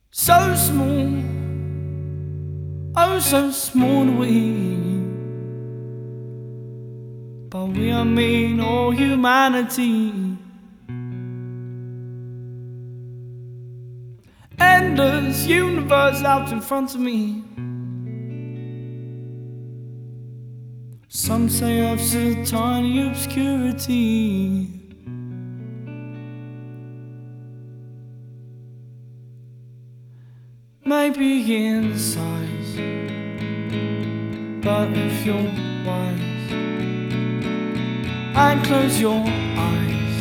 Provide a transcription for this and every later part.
So small, oh so small we, but we are mean all humanity. Endless universe out in front of me. Some say I've seen tiny obscurity. Maybe in size, but if you're wise and close your eyes,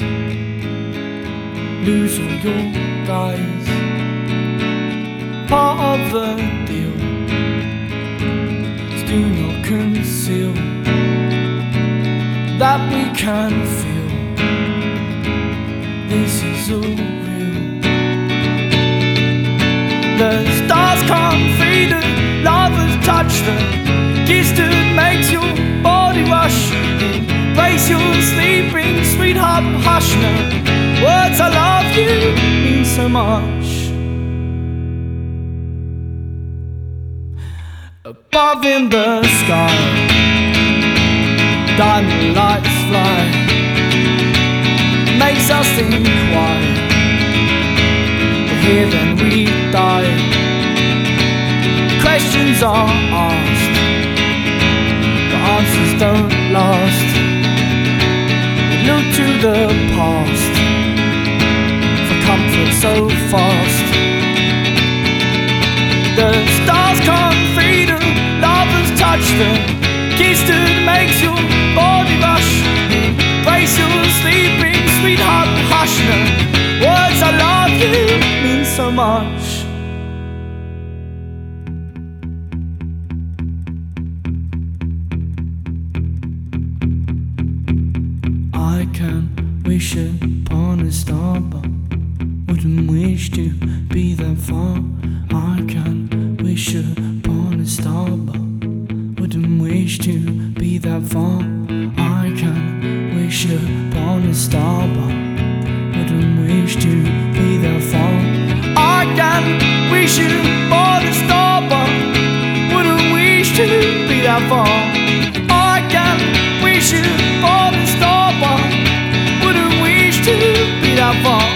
lose all your guys. Part of the deal is do not conceal that we can feel this is all real. The stars can't fade it, lovers touch the kiss that makes your body rush. Embrace your sleeping sweetheart, hush now. Words I love you mean so much. Above in the sky, diamond lights fly, makes us think why we're here then we die. Questions are asked, but answers don't last. We look to the past for comfort so fast. The stars can't fade and lovers touch the kiss that makes your body rush. Embrace your sleeping sweetheart, hush now. Words I love you mean so much. I can wish upon a star, but wouldn't wish to be that far. I can wish upon a star, but wouldn't wish to be that far. I can wish upon a star, but wouldn't wish to be that far. I can wish upon a star, but wouldn't wish to be that far. I can wish upon a star, but wouldn't wish to be that far.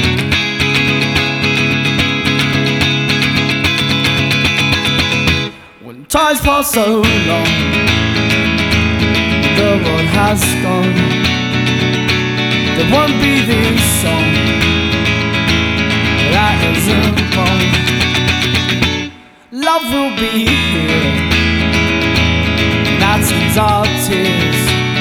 Time's passed so long, the world has gone. There won't be this song that isn't wrong. Love will be here, that sends our tears,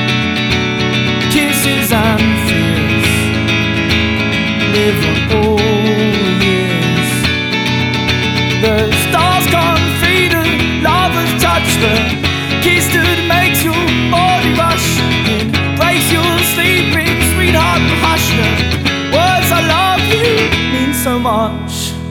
kisses and fears, live on all years. The stars can't fade and lovers touch the kiss that makes your body rush. Embrace your sleeping sweetheart, hush now. Words I love you mean so much.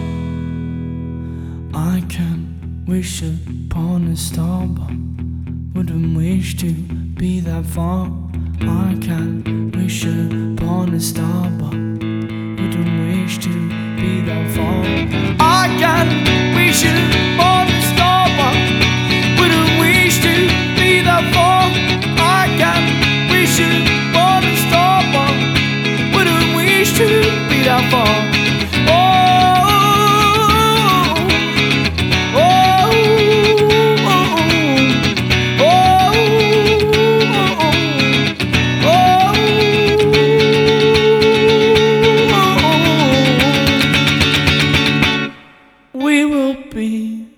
I can wish upon a star, but wouldn't wish to be that far. I can wish upon a star, but wouldn't wish to be that far. I can wish upon a star, but wouldn't wish to be that far. I can wish upon a star, but wouldn't wish to be that far. Oh, oh, oh, oh, oh, oh. We will be